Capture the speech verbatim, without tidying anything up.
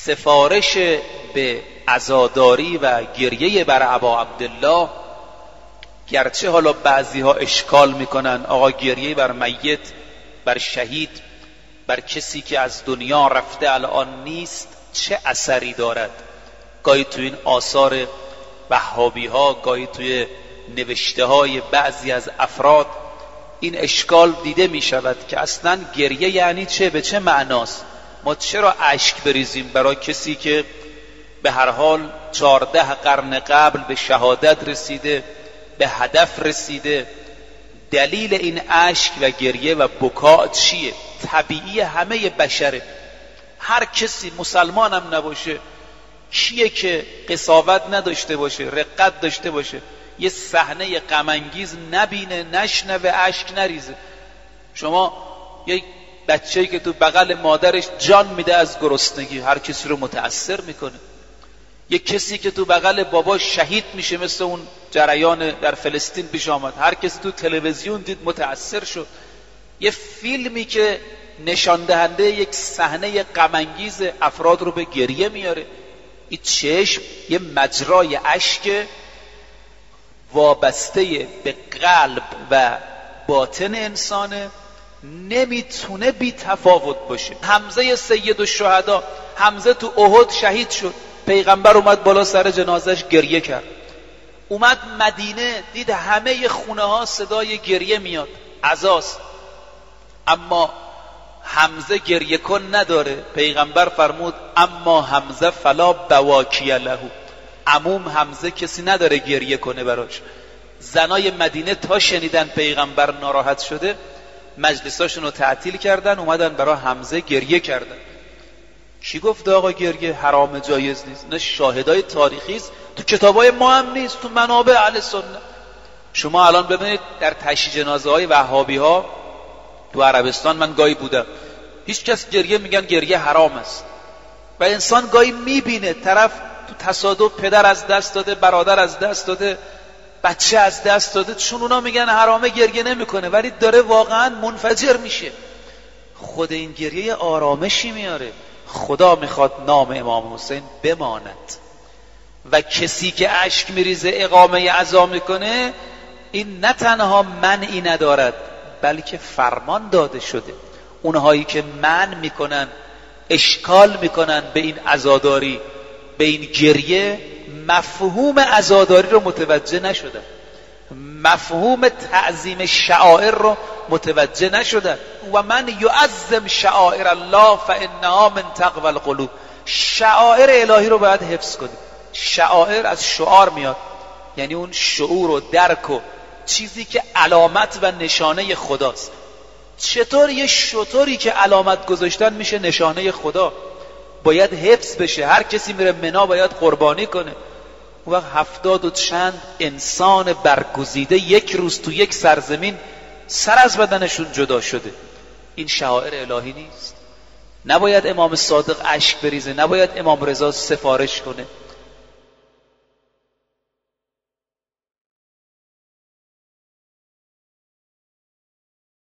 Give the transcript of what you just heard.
سفارش به عزاداری و گریه بر ابا عبدالله، گرچه حالا بعضی ها اشکال میکنن آقا گریه بر میت، بر شهید، بر کسی که از دنیا رفته الان نیست چه اثری دارد، گاهی توی این آثار وهابی ها، گاهی توی نوشته های بعضی از افراد این اشکال دیده می شود که اصلا گریه یعنی چه، به چه معناست؟ ما چرا اشک بریزیم برای کسی که به هر حال چهارده قرن قبل به شهادت رسیده، به هدف رسیده؟ دلیل این اشک و گریه و بکا چیه؟ طبیعی همه بشره. هر کسی مسلمان هم نباشه، کیه که قساوت نداشته باشه، رقت داشته باشه، یه صحنه غم انگیز نبینه، نشنوه، اشک نریزه؟ شما یک بچه‌ای که تو بغل مادرش جان میده از گرسنگی، هر کسی رو متأثر میکنه. یک کسی که تو بغل باباش شهید میشه، مثل اون جریان در فلسطین پیش آمد، هر کسی تو تلویزیون دید متأثر شد. یه فیلمی که نشان دهنده یک صحنه غم انگیز افراد رو به گریه میاره. این چشم یه مجرای اشک وابسته به قلب و باطن انسانه، نمیتونه بی تفاوت باشه. حمزه سید الشهدا، حمزه تو احد شهید شد، پیغمبر اومد بالا سر جنازش گریه کرد. اومد مدینه دید همه خونه ها صدای گریه میاد، عزاست، اما حمزه گریه کن نداره. پیغمبر فرمود اما حمزه فلا بواکی له، عموم حمزه کسی نداره گریه کنه براش. زنای مدینه تا شنیدن پیغمبر ناراحت شده مجلساشون رو تعطیل کردن، اومدن برای حمزه گریه کردن. کی گفته آقا گریه حرام جایز نیست؟ نه شاهدای تاریخی است، تو کتابای ما هم نیست، تو منابع اهل سنت. شما الان ببینید در تشییع جنازه های وهابی ها تو عربستان، من گاهی بودم، هیچ کس گریه میگن گریه حرام است. و انسان گاهی میبینه طرف تو تصادف پدر از دست داده، برادر از دست داده، بچه از دست داده، چون اونا میگن حرامه گریه نمیکنه، ولی داره واقعا منفجر میشه. خود این گریه آرامشی میاره. خدا میخواد نام امام حسین بماند و کسی که اشک میریزه اقامه عزا میکنه، این نه تنها منعی ندارد بلکه فرمان داده شده. اونهایی که منع میکنن، اشکال میکنن به این عزاداری، به این گریه، مفهوم عزاداری رو متوجه نشدن، مفهوم تعظیم شعائر رو متوجه نشدن. و من یعظم شعائر الله فانها من تقوی القلوب. شعائر الهی رو باید حفظ کنیم. شعائر از شعار میاد، یعنی اون شعور و درک و چیزی که علامت و نشانه خداست. چطور یه شطوری که علامت گذاشتن میشه نشانه خدا؟ باید حفظ بشه. هر کسی میره منا باید قربانی کنه. اون وقت هفتاد و چند انسان برگزیده یک روز تو یک سرزمین سر از بدنشون جدا شده. این شعائر الهی نیست؟ نباید امام صادق اشک بریزه، نباید امام رضا سفارش کنه.